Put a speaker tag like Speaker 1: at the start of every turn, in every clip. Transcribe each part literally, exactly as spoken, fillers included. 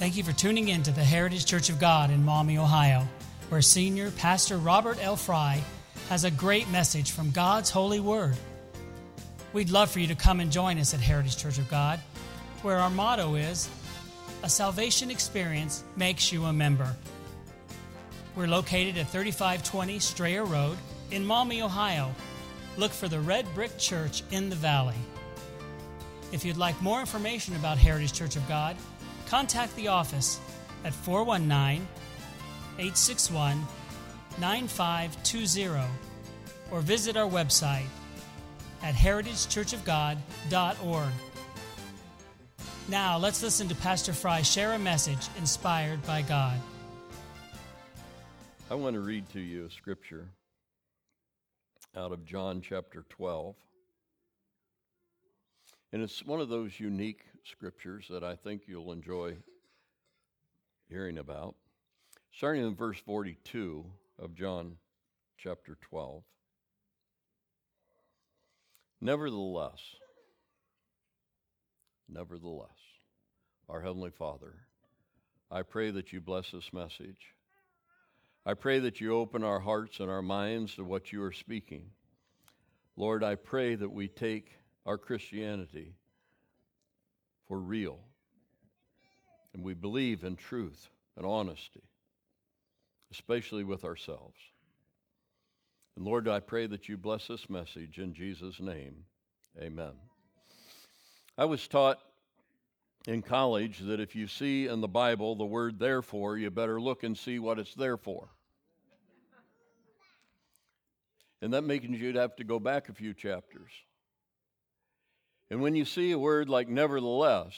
Speaker 1: Thank you for tuning in to the Heritage Church of God in Maumee, Ohio, where Senior Pastor Robert L. Fry has a great message from God's holy word. We'd love for you to come and join us at Heritage Church of God, where our motto is, a salvation experience makes you a member. We're located at thirty-five twenty Strayer Road in Maumee, Ohio. Look for the Red Brick Church in the valley. If you'd like more information about Heritage Church of God, contact the office at four one nine, eight six one, nine five two zero or visit our website at heritage church of god dot org. Now, let's listen to Pastor Fry share a message inspired by God.
Speaker 2: I want to read to you a scripture out of John chapter twelve. And it's one of those unique scriptures that I think you'll enjoy hearing about. Starting in verse forty-two of John chapter twelve. Nevertheless, nevertheless, our Heavenly Father, I pray that you bless this message. I pray that you open our hearts and our minds to what you are speaking. Lord, I pray that we take our Christianity for real, and we believe in truth and honesty, especially with ourselves. And Lord, I pray that you bless this message in Jesus' name. Amen. I was taught in college that if you see in the Bible the word therefore, you better look and see what it's there for. And that means you'd have to go back a few chapters. And when you see a word like nevertheless,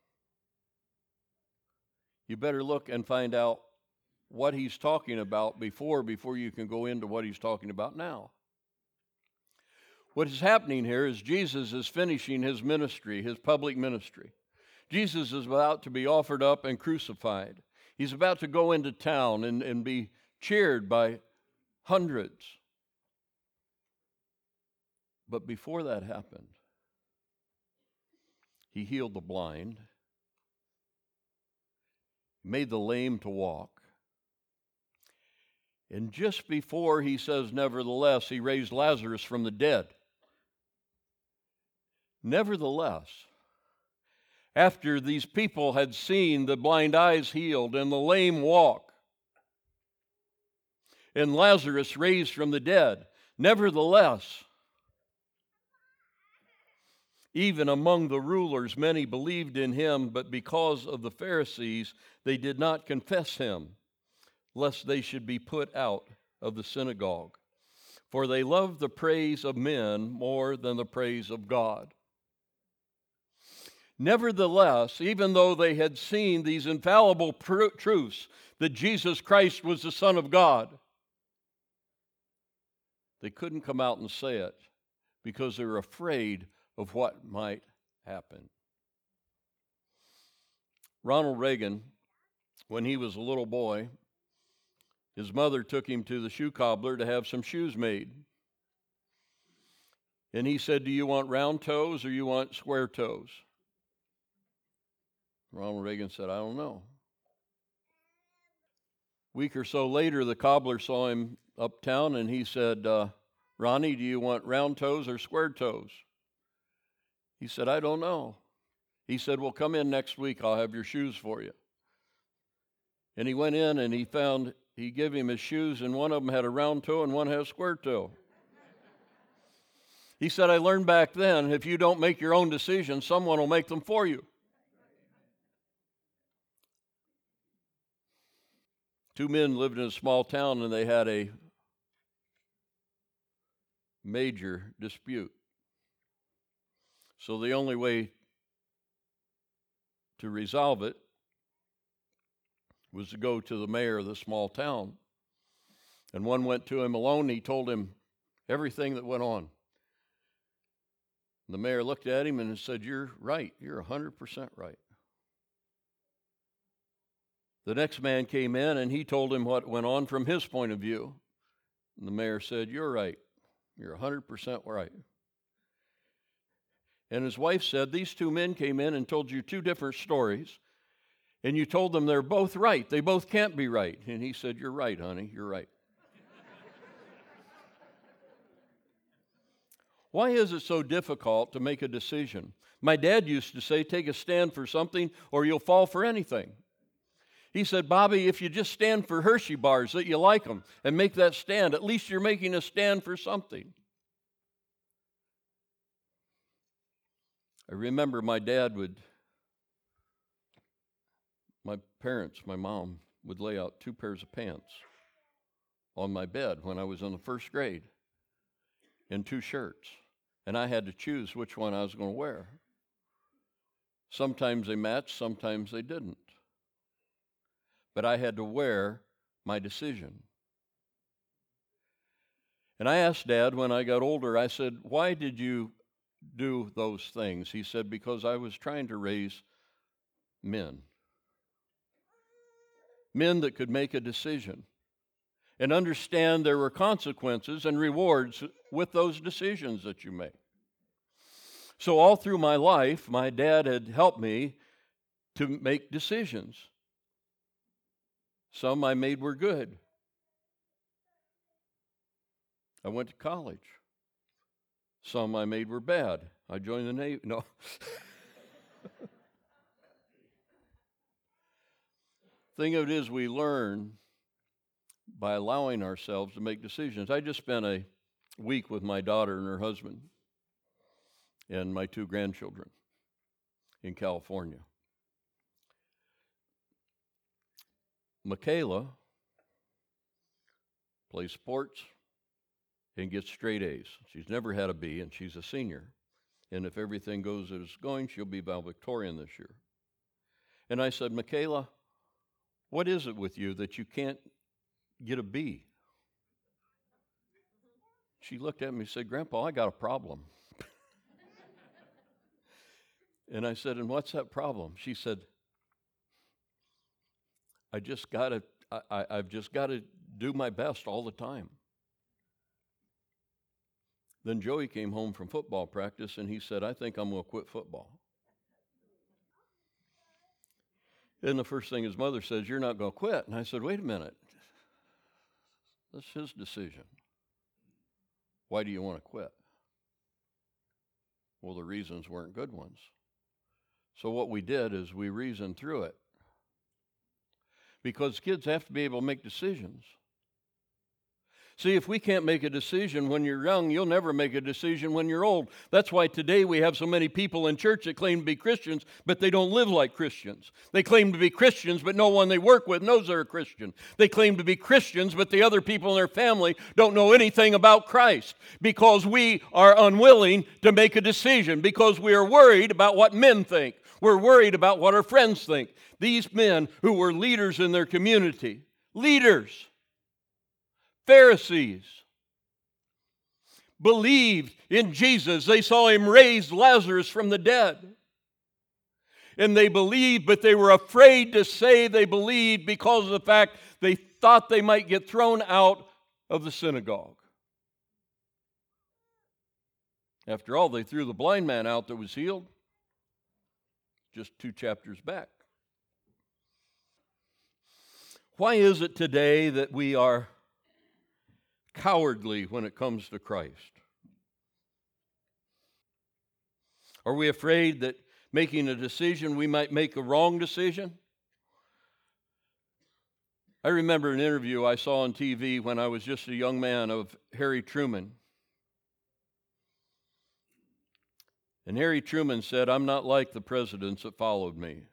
Speaker 2: you better look and find out what he's talking about before, before you can go into what he's talking about now. What is happening here is Jesus is finishing his ministry, his public ministry. Jesus is about to be offered up and crucified. He's about to go into town and, and be cheered by hundreds. But before that happened, he healed the blind, made the lame to walk. And just before he says nevertheless, he raised Lazarus from the dead. Nevertheless, after these people had seen the blind eyes healed and the lame walk, and Lazarus raised from the dead, nevertheless, even among the rulers, many believed in him, but because of the Pharisees, they did not confess him, lest they should be put out of the synagogue. For they loved the praise of men more than the praise of God. Nevertheless, even though they had seen these infallible pr- truths that Jesus Christ was the Son of God, they couldn't come out and say it because they were afraid of what might happen. Ronald Reagan, when he was a little boy, his mother took him to the shoe cobbler to have some shoes made. And he said, do you want round toes or you want square toes? Ronald Reagan said, I don't know. A week or so later, the cobbler saw him uptown and he said, uh, Ronnie, do you want round toes or square toes? He said, I don't know. He said, well, come in next week. I'll have your shoes for you. And he went in and he found, he gave him his shoes, and one of them had a round toe and one had a square toe. He said, I learned back then, if you don't make your own decisions, someone will make them for you. Two men lived in a small town and they had a major dispute. So the only way to resolve it was to go to the mayor of the small town. And one went to him alone. He told him everything that went on. The mayor looked at him and said, you're right. You're one hundred percent right. The next man came in and he told him what went on from his point of view. And the mayor said, you're right. You're one hundred percent right. And his wife said, these two men came in and told you two different stories, and you told them they're both right. They both can't be right. And he said, you're right, honey, you're right. Why is it so difficult to make a decision? My dad used to say, take a stand for something or you'll fall for anything. He said, Bobby, if you just stand for Hershey bars that you like them and make that stand, at least you're making a stand for something. I remember my dad would, my parents, my mom, would lay out two pairs of pants on my bed when I was in the first grade and two shirts. And I had to choose which one I was going to wear. Sometimes they matched, sometimes they didn't. But I had to wear my decision. And I asked Dad when I got older, I said, why did you do those things? He said, because I was trying to raise men. Men that could make a decision and understand there were consequences and rewards with those decisions that you make. So all through my life, my dad had helped me to make decisions. Some I made were good. I went to college. Some I made were bad. I joined the Navy. No. Thing of it is, we learn by allowing ourselves to make decisions. I just spent a week with my daughter and her husband and my two grandchildren in California. Michaela plays sports and gets straight A's. She's never had a B, and she's a senior. And if everything goes as it's going, she'll be valedictorian this year. And I said, Michaela, what is it with you that you can't get a B? She looked at me and said, Grandpa, I got a problem. And I said, and what's that problem? She said, I just got to, I, I've just got to do my best all the time. Then Joey came home from football practice and he said, I think I'm going to quit football. And the first thing his mother says, you're not going to quit. And I said, wait a minute. That's his decision. Why do you want to quit? Well, the reasons weren't good ones. So what we did is we reasoned through it. Because kids have to be able to make decisions. See, if we can't make a decision when you're young, you'll never make a decision when you're old. That's why today we have so many people in church that claim to be Christians, but they don't live like Christians. They claim to be Christians, but no one they work with knows they're a Christian. They claim to be Christians, but the other people in their family don't know anything about Christ because we are unwilling to make a decision, because we are worried about what men think. We're worried about what our friends think. These men who were leaders in their community, leaders, Pharisees, believed in Jesus. They saw him raise Lazarus from the dead. And they believed, but they were afraid to say they believed because of the fact they thought they might get thrown out of the synagogue. After all, they threw the blind man out that was healed just two chapters back. Why is it today that we are cowardly when it comes to Christ? Are we afraid that making a decision we might make a wrong decision? I remember an interview I saw on T V when I was just a young man of Harry Truman. And Harry Truman said, I'm not like the presidents that followed me.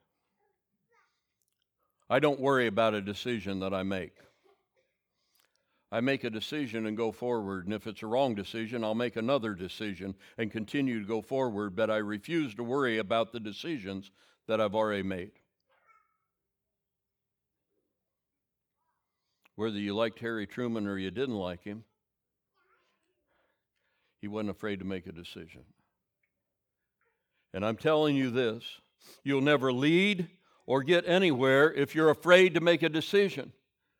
Speaker 2: I don't worry about a decision that I make. I make a decision and go forward, and if it's a wrong decision, I'll make another decision and continue to go forward, but I refuse to worry about the decisions that I've already made. Whether you liked Harry Truman or you didn't like him, he wasn't afraid to make a decision. And I'm telling you this, you'll never lead or get anywhere if you're afraid to make a decision.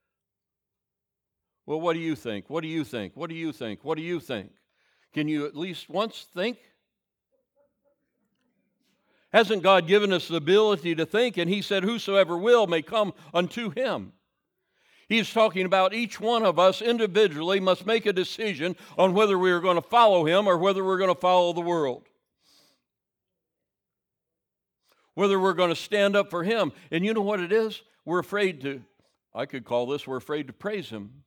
Speaker 2: Well, what do you think? What do you think? What do you think? What do you think? Can you at least once think? Hasn't God given us the ability to think? And he said, whosoever will may come unto him. He's talking about each one of us individually must make a decision on whether we are going to follow him or whether we're going to follow the world. Whether we're going to stand up for him. And you know what it is? We're afraid to, I could call this, we're afraid to praise him.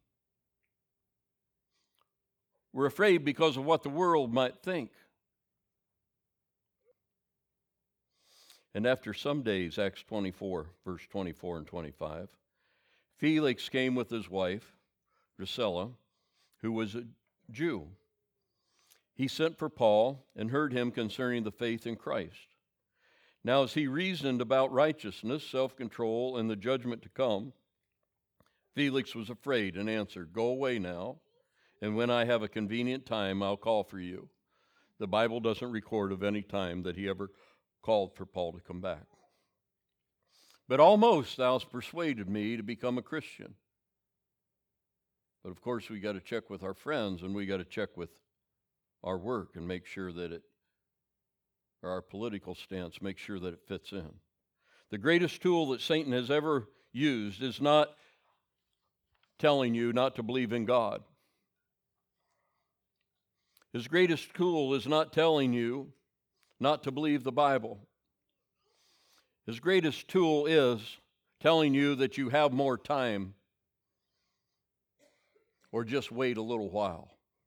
Speaker 2: We're afraid because of what the world might think. And after some days, Acts twenty-four, verse twenty-four and twenty-five, Felix came with his wife, Drusilla, who was a Jew. He sent for Paul and heard him concerning the faith in Christ. Now as he reasoned about righteousness, self-control, and the judgment to come, Felix was afraid and answered, go away now, and when I have a convenient time, I'll call for you. The Bible doesn't record of any time that he ever called for Paul to come back. But almost thou hast persuaded me to become a Christian. But of course we got to check with our friends, and we got to check with our work and make sure that it, or our political stance, make sure that it fits in. The greatest tool that Satan has ever used is not telling you not to believe in God. His greatest tool is not telling you not to believe the Bible. His greatest tool is telling you that you have more time or just wait a little while.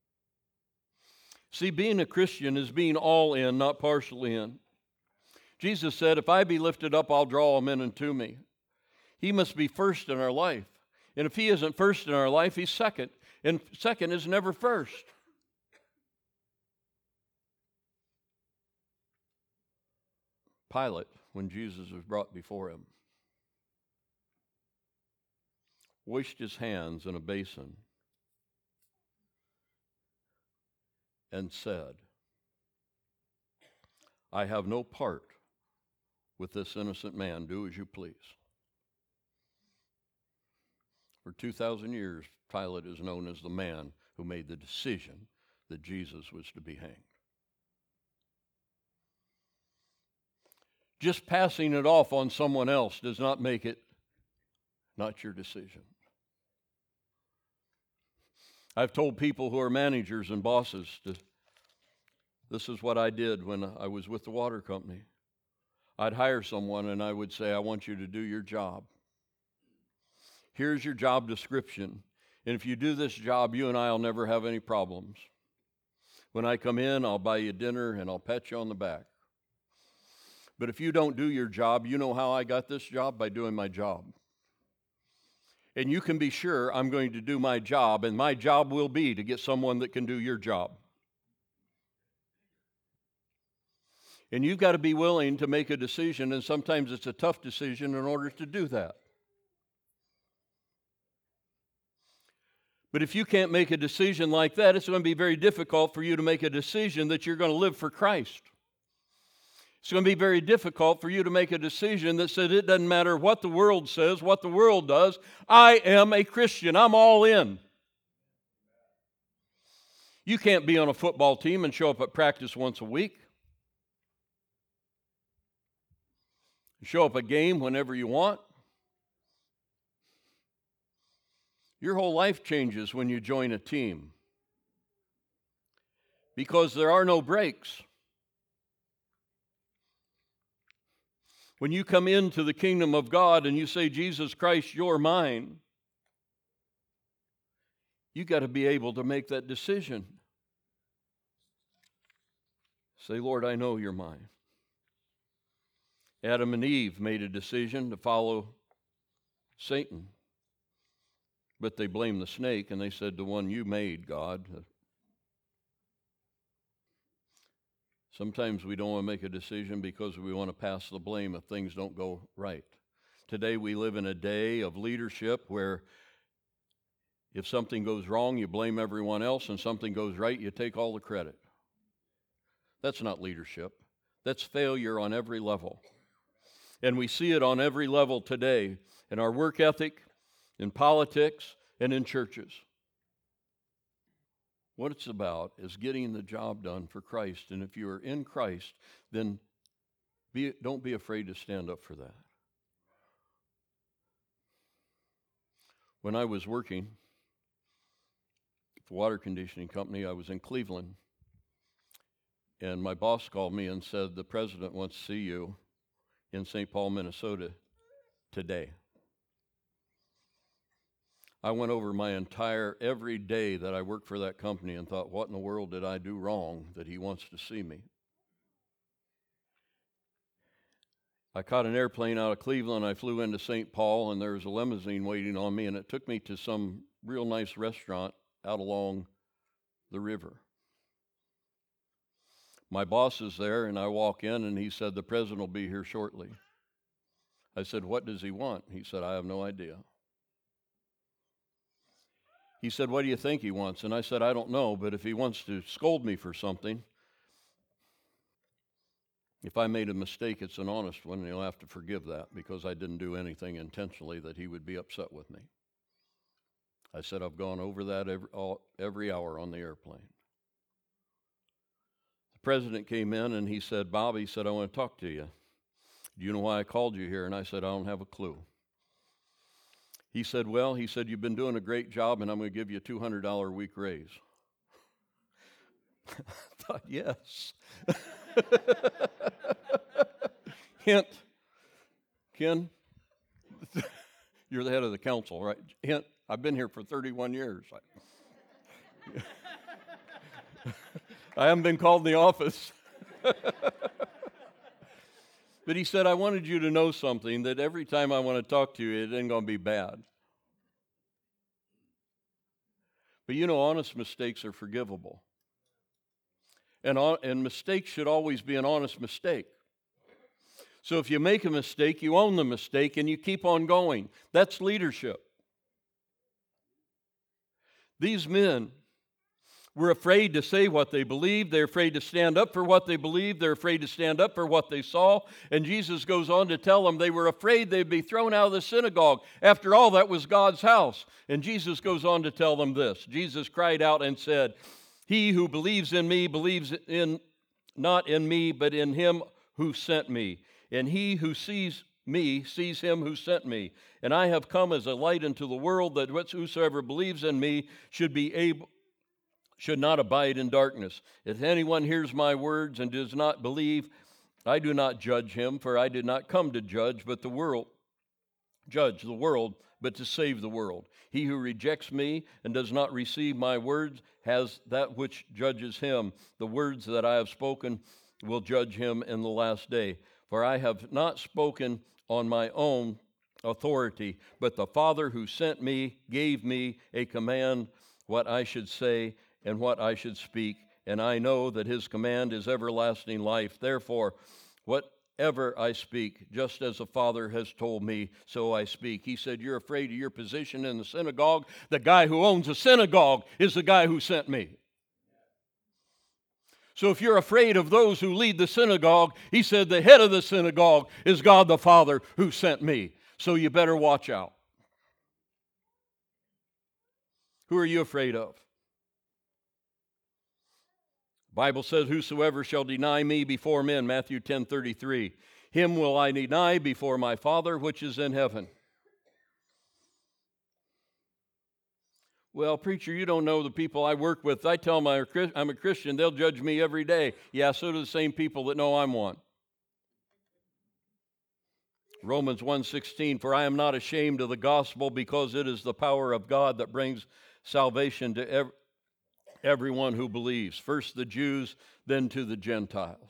Speaker 2: See, being a Christian is being all in, not partially in. Jesus said, if I be lifted up, I'll draw men unto me. He must be first in our life. And if he isn't first in our life, he's second. And second is never first. Pilate, when Jesus was brought before him, washed his hands in a basin and said, I have no part with this innocent man. Do as you please. For two thousand years, Pilate is known as the man who made the decision that Jesus was to be hanged. Just passing it off on someone else does not make it not your decision. I've told people who are managers and bosses, to, this is what I did when I was with the water company. I'd hire someone and I would say, I want you to do your job. Here's your job description. And if you do this job, you and I will never have any problems. When I come in, I'll buy you dinner and I'll pat you on the back. But if you don't do your job, you know how I got this job? By doing my job. And you can be sure I'm going to do my job, and my job will be to get someone that can do your job. And you've got to be willing to make a decision, and sometimes it's a tough decision in order to do that. But if you can't make a decision like that, it's going to be very difficult for you to make a decision that you're going to live for Christ. It's going to be very difficult for you to make a decision that says it doesn't matter what the world says, what the world does. I am a Christian. I'm all in. You can't be on a football team and show up at practice once a week. Show up a game whenever you want. Your whole life changes when you join a team because there are no breaks. When you come into the kingdom of God and you say, Jesus Christ, you're mine, you got to be able to make that decision. Say, Lord, I know you're mine. Adam and Eve made a decision to follow Satan. But they blamed the snake and they said, the one you made, God. Sometimes we don't want to make a decision because we want to pass the blame if things don't go right. Today we live in a day of leadership where if something goes wrong, you blame everyone else, and something goes right, you take all the credit. That's not leadership. That's failure on every level. And we see it on every level today in our work ethic, in politics, and in churches. What it's about is getting the job done for Christ. And if you are in Christ, then Be, don't be afraid to stand up for that. When I was working at the water conditioning company, I was in Cleveland, and my boss called me and said, the president wants to see you in Saint Paul, Minnesota today. I went over my entire, every day that I worked for that company and thought, what in the world did I do wrong that he wants to see me? I caught an airplane out of Cleveland. I flew into Saint Paul, and there was a limousine waiting on me, and it took me to some real nice restaurant out along the river. My boss is there, and I walk in, and he said, the president will be here shortly. I said, what does he want? He said, I have no idea. He said, what do you think he wants? And I said, I don't know, but if he wants to scold me for something, if I made a mistake, it's an honest one, and he'll have to forgive that because I didn't do anything intentionally that he would be upset with me. I said, I've gone over that every, all, every hour on the airplane. The president came in, and he said, Bob, he said, I want to talk to you. Do you know why I called you here? And I said, I don't have a clue. He said, well, he said, you've been doing a great job, and I'm going to give you a two hundred dollars a week raise. I thought, yes. Hint, Ken, you're the head of the council, right? Hint, I've been here for thirty-one years. I haven't been called in the office. But he said, I wanted you to know something, that every time I want to talk to you, it ain't going to be bad. But you know, honest mistakes are forgivable. And, and mistakes should always be an honest mistake. So if you make a mistake, you own the mistake and you keep on going. That's leadership. These men were afraid to say what they believed. They're afraid to stand up for what they believed. They're afraid to stand up for what they saw. And Jesus goes on to tell them they were afraid they'd be thrown out of the synagogue. After all, that was God's house. And Jesus goes on to tell them this. Jesus cried out and said, he who believes in me believes in not in me, but in him who sent me. And he who sees me sees him who sent me. And I have come as a light into the world, that whosoever believes in me should be able, should not abide in darkness. If anyone hears my words and does not believe, I do not judge him, for I did not come to judge, but the world, judge the world, but to save the world. He who rejects me and does not receive my words has that which judges him. The words that I have spoken will judge him in the last day. For I have not spoken on my own authority, but the Father who sent me gave me a command what I should say and what I should speak. And I know that his command is everlasting life. Therefore, whatever I speak, just as the Father has told me, so I speak. He said, you're afraid of your position in the synagogue. The guy who owns a synagogue is the guy who sent me. So if you're afraid of those who lead the synagogue, he said the head of the synagogue is God the Father who sent me. So you better watch out. Who are you afraid of? The Bible says, whosoever shall deny me before men, Matthew ten thirty-three, him will I deny before my Father which is in heaven. Well, preacher, you don't know the people I work with. I tell them I'm a Christian, they'll judge me every day. Yeah, so do the same people that know I'm one. Romans one sixteen, for I am not ashamed of the gospel, because it is the power of God that brings salvation to ev- everyone who believes. First the Jews, then to the Gentiles.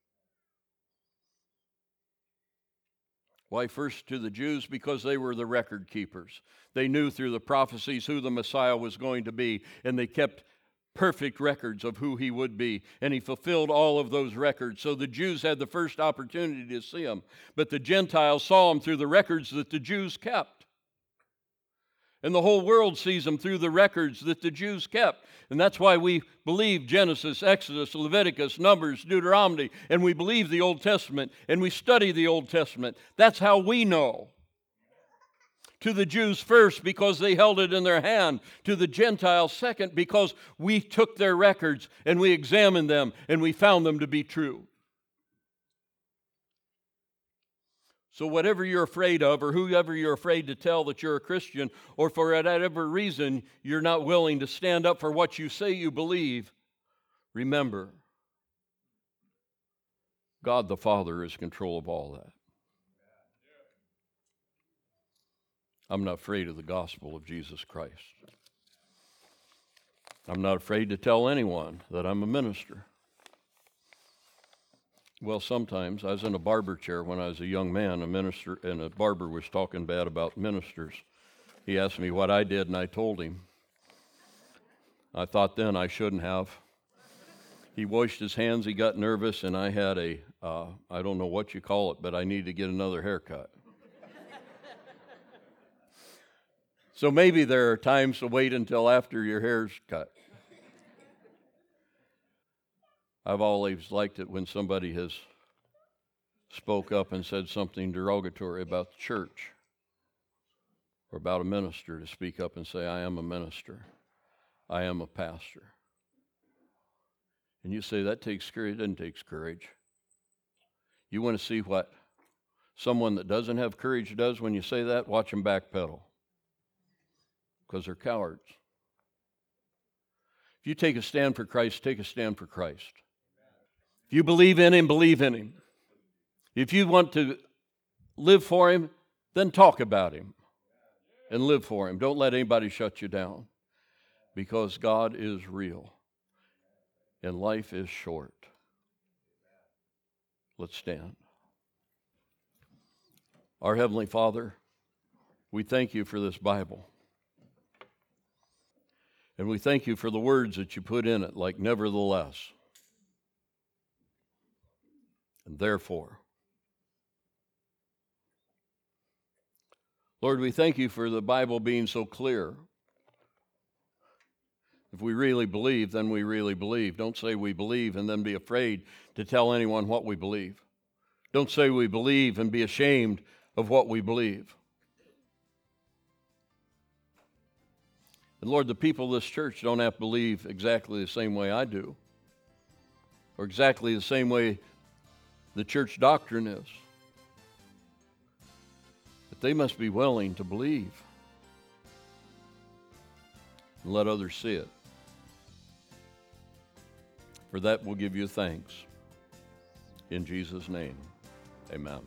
Speaker 2: Why first to the Jews? Because they were the record keepers. They knew through the prophecies who the Messiah was going to be, and they kept perfect records of who he would be, and he fulfilled all of those records. So the Jews had the first opportunity to see him, but the Gentiles saw him through the records that the Jews kept. And the whole world sees him through the records that the Jews kept. And that's why we believe Genesis, Exodus, Leviticus, Numbers, Deuteronomy, and we believe the Old Testament, and we study the Old Testament. That's how we know. To the Jews first, because they held it in their hand. To the Gentiles second, because we took their records and we examined them and we found them to be true. So whatever you're afraid of, or whoever you're afraid to tell that you're a Christian, or for whatever reason you're not willing to stand up for what you say you believe, remember, God the Father is in control of all that. I'm not afraid of the gospel of Jesus Christ. I'm not afraid to tell anyone that I'm a minister. Well, sometimes I was in a barber chair when I was a young man, a minister, and a barber was talking bad about ministers. He asked me what I did, and I told him. I thought then I shouldn't have. He washed his hands, he got nervous, and I had a, uh, I don't know what you call it, but I need to get another haircut. So maybe there are times to wait until after your hair's cut. I've always liked it when somebody has spoke up and said something derogatory about the church or about a minister, to speak up and say, I am a minister. I am a pastor. And you say, that takes courage. It doesn't take courage. You want to see what someone that doesn't have courage does when you say that? Watch them backpedal. Because they're cowards. If you take a stand for Christ, take a stand for Christ. If you believe in Him, believe in Him. If you want to live for Him, then talk about Him and live for Him. Don't let anybody shut you down, because God is real and life is short. Let's stand. Our Heavenly Father, we thank You for this Bible. And we thank You for the words that You put in it, like nevertheless. And therefore. Lord, we thank You for the Bible being so clear. If we really believe, then we really believe. Don't say we believe and then be afraid to tell anyone what we believe. Don't say we believe and be ashamed of what we believe. And Lord, the people of this church don't have to believe exactly the same way I do, or exactly the same way the church doctrine is. But they must be willing to believe and let others see it. For that we'll give You thanks. In Jesus' name, amen.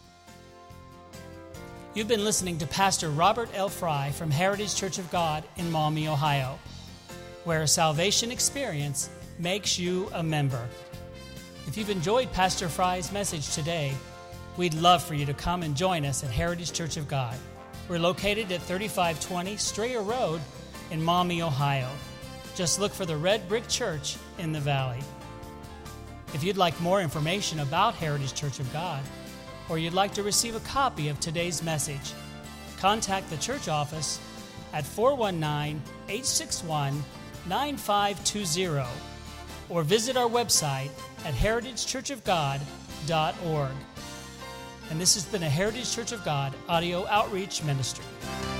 Speaker 1: You've been listening to Pastor Robert L. Fry from Heritage Church of God in Maumee, Ohio, where a salvation experience makes you a member. If you've enjoyed Pastor Fry's message today, we'd love for you to come and join us at Heritage Church of God. We're located at thirty-five twenty Strayer Road in Maumee, Ohio. Just look for the red brick church in the valley. If you'd like more information about Heritage Church of God, or you'd like to receive a copy of today's message, contact the church office at four one nine, eight six one, nine five two zero or visit our website at heritage church of god dot org. And this has been a Heritage Church of God audio outreach ministry.